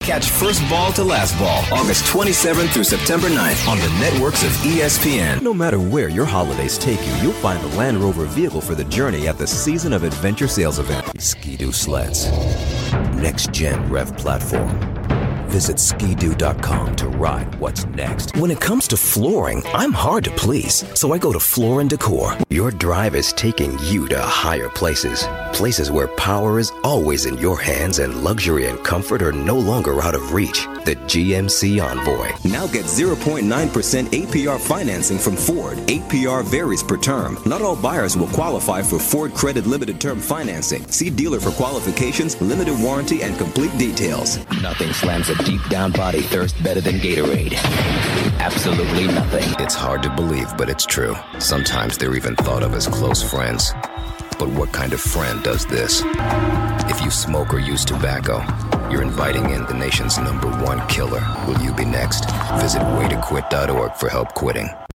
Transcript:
Catch First Ball to Last Ball, August 27th through September 9th on the networks of ESPN. No matter where your holidays take you, you'll find the Land Rover vehicle for the journey at the Season of Adventure sales event. Ski-Doo sleds. Next-gen rev platform. Visit skidoo.com to ride what's next. When it comes to flooring, I'm hard to please, so I go to Floor & Decor. Your drive is taking you to higher places. Places where power is always in your hands and luxury and comfort are no longer out of reach. The GMC Envoy. Now get 0.9% APR financing from Ford. APR varies per term. Not all buyers will qualify for Ford Credit Limited Term Financing. See dealer for qualifications, limited warranty, and complete details. Nothing slams a deep down body thirst better than Gatorade. Absolutely nothing. It's hard to believe, but it's true. Sometimes they're even thought of as close friends. But what kind of friend does this? If you smoke or use tobacco, you're inviting in the nation's #1 killer. Will you be next? Visit waytoquit.org for help quitting.